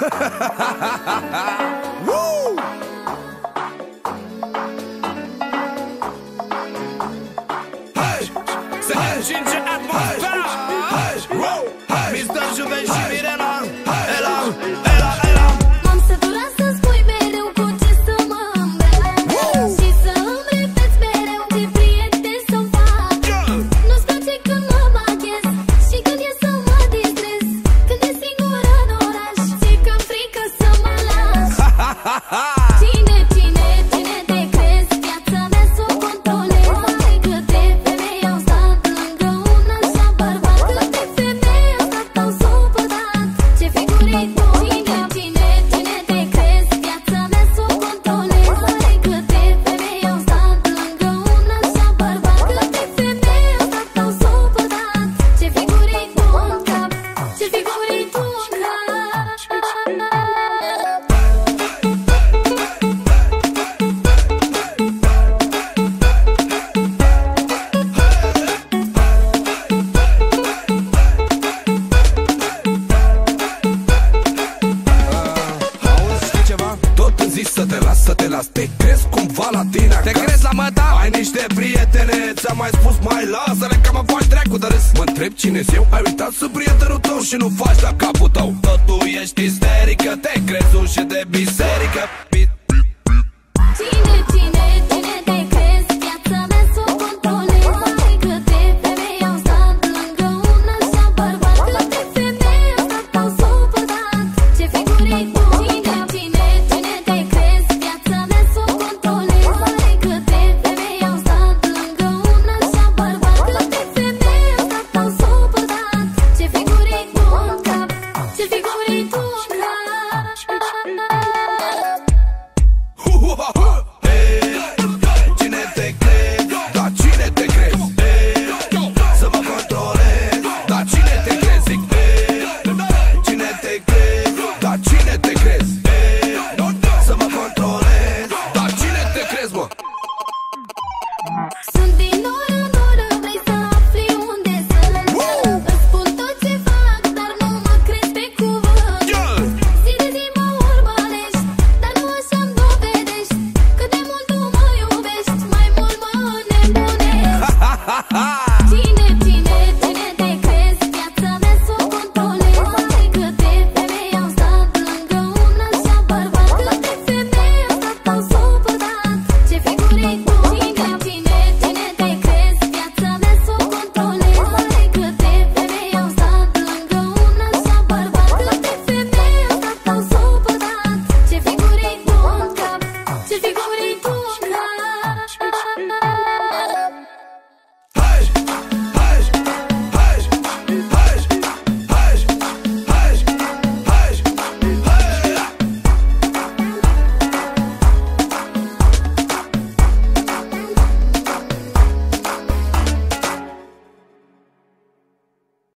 Se încinge atmosfera. Mr. Juven și Mirela. M-am săturat să spui mereu cu ce să mă îmbrac și să îmi repeți mereu ce prieteni să fac. Nu-ți place când mă maghez și când e să mă distrez, când e singură în oraș și că-mi frică să mă las. Cine te crezi? Viața mea s-o controlez. Hai câte femei au stat lângă un așa bărbat, câte femei au stat, au supărat. Ce figuri tu? Cine te crezi? Viața mea s-o controlez. Hai câte femei au stat lângă un așa bărbat, câte femei au stat, au supărat. Ce figuri tu în cap? Ce figuri tu în cap? Auzi, știi ceva? Tot îmi zici să te las, te crezi cumva la tine acasă? Te crezi la măta? Ai niște prietene, ți-am mai spus mai lasă-le că mă faci dracu de râs. Mă întreb cine-s eu, ai uitat să prietenul tău și nu faci la capul tău. Tot tu ești isterică, te crezi ușe de biserică. Cine